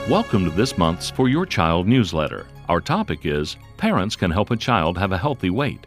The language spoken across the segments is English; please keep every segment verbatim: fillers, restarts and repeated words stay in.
Welcome to this month's For Your Child newsletter. Our topic is Parents Can Help a Child Have a Healthy Weight.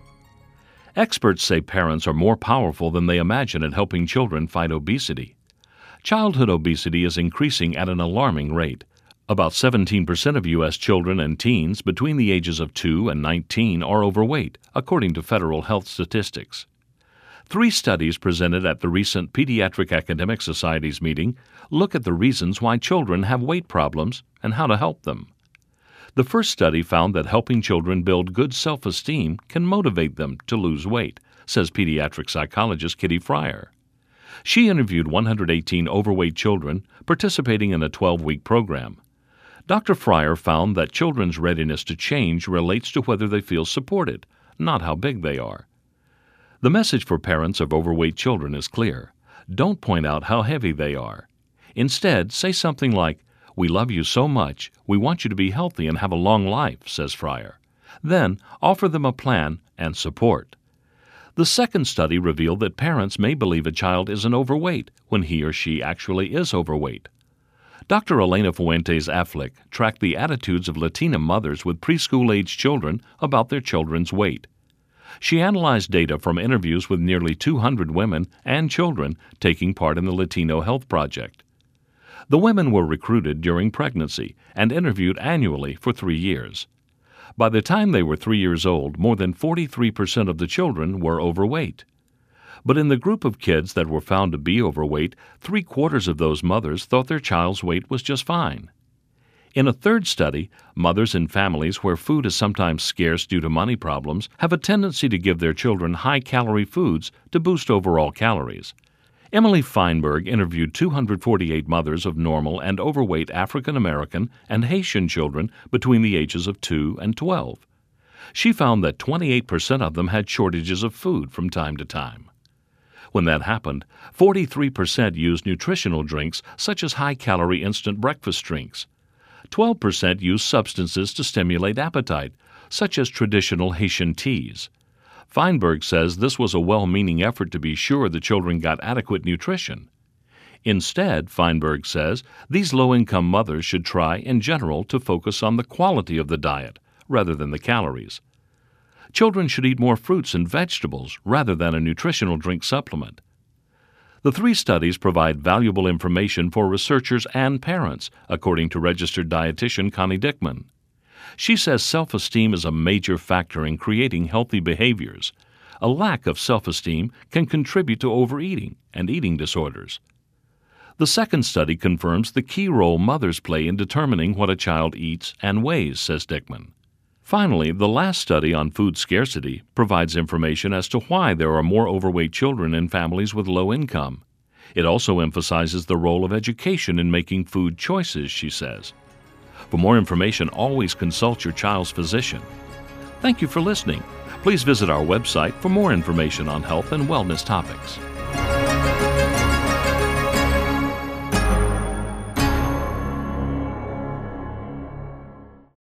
Experts say parents are more powerful than they imagine at helping children fight obesity. Childhood obesity is increasing at an alarming rate. About seventeen percent of U S children and teens between the ages of two and nineteen are overweight, according to federal health statistics. Three studies presented at the recent Pediatric Academic Society's meeting look at the reasons why children have weight problems and how to help them. The first study found that helping children build good self-esteem can motivate them to lose weight, says pediatric psychologist Kitty Fryer. She interviewed one hundred eighteen overweight children participating in a twelve-week program. Doctor Fryer found that children's readiness to change relates to whether they feel supported, not how big they are. The message for parents of overweight children is clear. Don't point out how heavy they are. Instead, say something like, "We love you so much, we want you to be healthy and have a long life," says Fryer. Then, offer them a plan and support. The second study revealed that parents may believe a child isn't overweight when he or she actually is overweight. Doctor Elena Fuentes-Affleck tracked the attitudes of Latina mothers with preschool-age children about their children's weight. She analyzed data from interviews with nearly two hundred women and children taking part in the Latino Health Project. The women were recruited during pregnancy and interviewed annually for three years. By the time they were three years old, more than forty-three percent of the children were overweight. But in the group of kids that were found to be overweight, three-quarters of those mothers thought their child's weight was just fine. In a third study, mothers in families where food is sometimes scarce due to money problems have a tendency to give their children high-calorie foods to boost overall calories. Emily Feinberg interviewed two hundred forty-eight mothers of normal and overweight African American and Haitian children between the ages of two and twelve. She found that twenty-eight percent of them had shortages of food from time to time. When that happened, forty-three percent used nutritional drinks such as high-calorie instant breakfast drinks. twelve percent used substances to stimulate appetite, such as traditional Haitian teas. Feinberg says this was a well-meaning effort to be sure the children got adequate nutrition. Instead, Feinberg says, these low-income mothers should try, in general, to focus on the quality of the diet rather than the calories. Children should eat more fruits and vegetables rather than a nutritional drink supplement. The three studies provide valuable information for researchers and parents, according to registered dietitian Connie Dickman. She says self-esteem is a major factor in creating healthy behaviors. A lack of self-esteem can contribute to overeating and eating disorders. The second study confirms the key role mothers play in determining what a child eats and weighs, says Dickman. Finally, the last study on food scarcity provides information as to why there are more overweight children in families with low income. It also emphasizes the role of education in making food choices, she says. For more information, always consult your child's physician. Thank you for listening. Please visit our website for more information on health and wellness topics.